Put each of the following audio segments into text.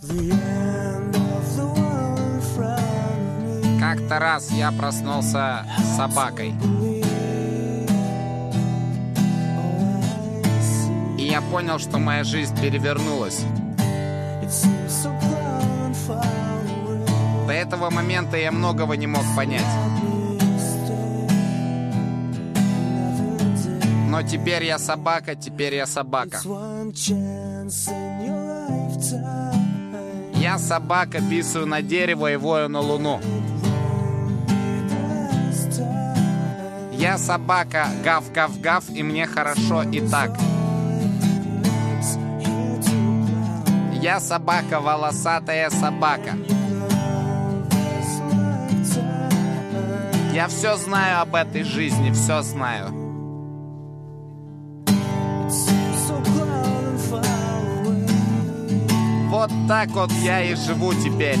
Как-то раз я проснулся с собакой. И я понял, что моя жизнь перевернулась. До этого момента я многого не мог понять. Но теперь я собака, теперь я собака. Я собака, писаю на дерево и вою на луну. Я собака, гав-гав-гав, и мне хорошо и так. Я собака, волосатая собака. Я все знаю об этой жизни, все знаю. Вот так вот я и живу теперь.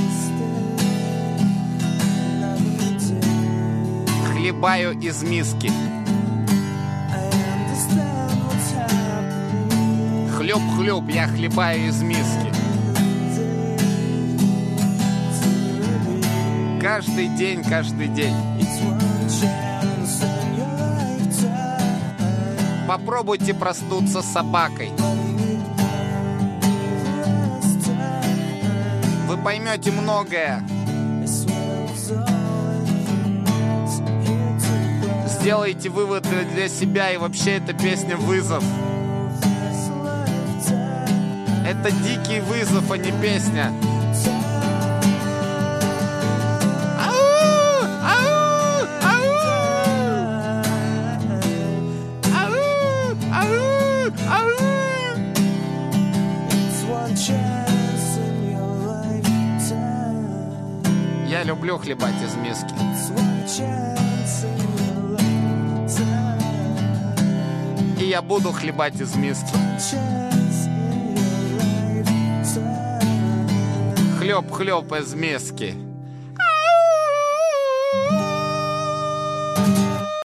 Хлебаю из миски. Хлеб-хлеб, я хлебаю из миски. Каждый день, каждый день. Попробуйте проснуться с собакой. Вы поймете многое. Сделайте выводы для себя, и вообще эта песня вызов. Это дикий вызов, а не песня. Я люблю хлебать из миски. И я буду хлебать из миски. Хлеб-хлеб из миски.